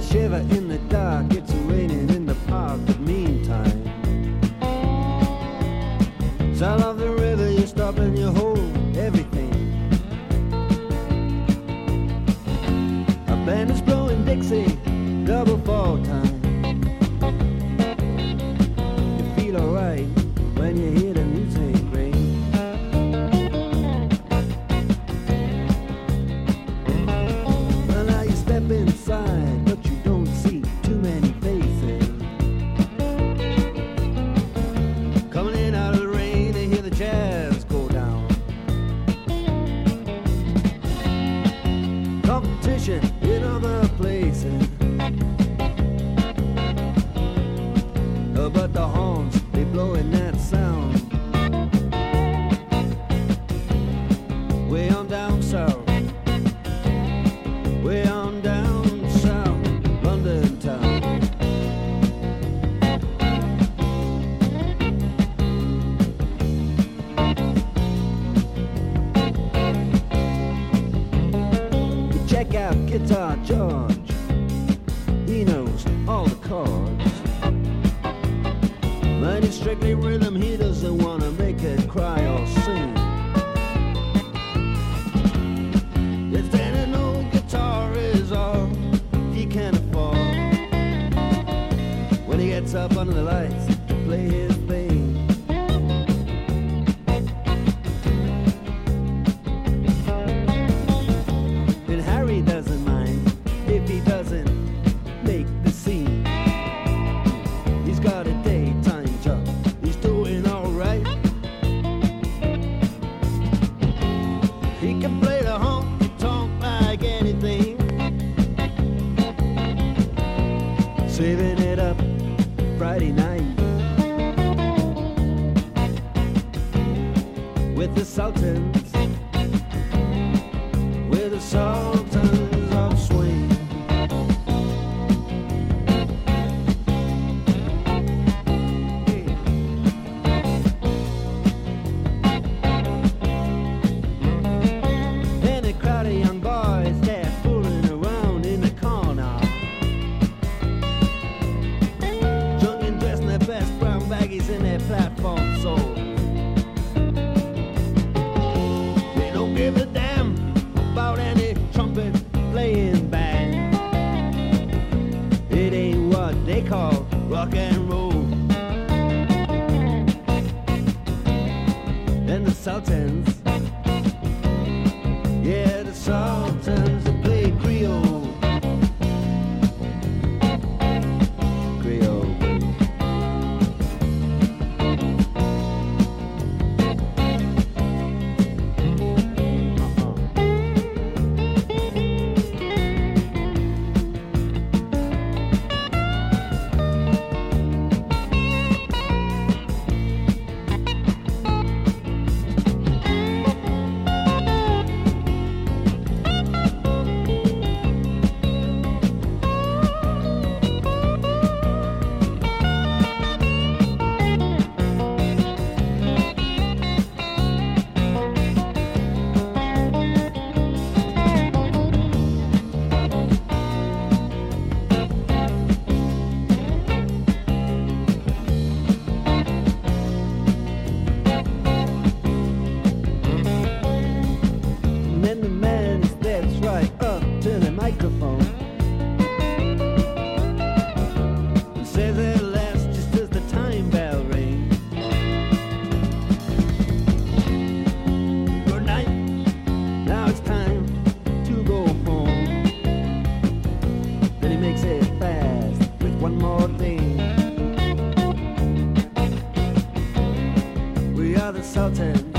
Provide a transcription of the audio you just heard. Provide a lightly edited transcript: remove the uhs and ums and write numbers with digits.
shiver in the dark, it's raining in the park, but meantime, sound of the river, you stop and you hold everything. A band is blowing Dixie, double fall time. You feel alright when you hear the music ring. Well, now you step inside, but you don't see too many faces. Coming in out of the rain, they hear the jazz go down. Competition in other places, but the horns, they blowing that sound. Way on down south, way on down south, London town. You check out Guitar George, he knows all the chords. But it's strictly rhythm, he doesn't want to make it cry or sing. If then an old guitar is all he can afford, when he gets up under the lights to play his thing. And Harry doesn't mind if he doesn't make the scene. He's got a daytime job, he's doing alright. He can play the honky tonk like anything, saving it up Friday night with the Sultans, with the Sultans of Swing. Young boys, they're fooling around in the corner, drunk and dressed in their best brown baggies in their platform soles. They don't give a damn about any trumpet playing band. It ain't what they call rock and roll. And the Sultans, yeah, the Sultans that play Creole. Creole. Microphone and says it lasts just as the time bell rings. Good night, now it's time to go home. Then he makes it fast with one more thing. We are the Sultans.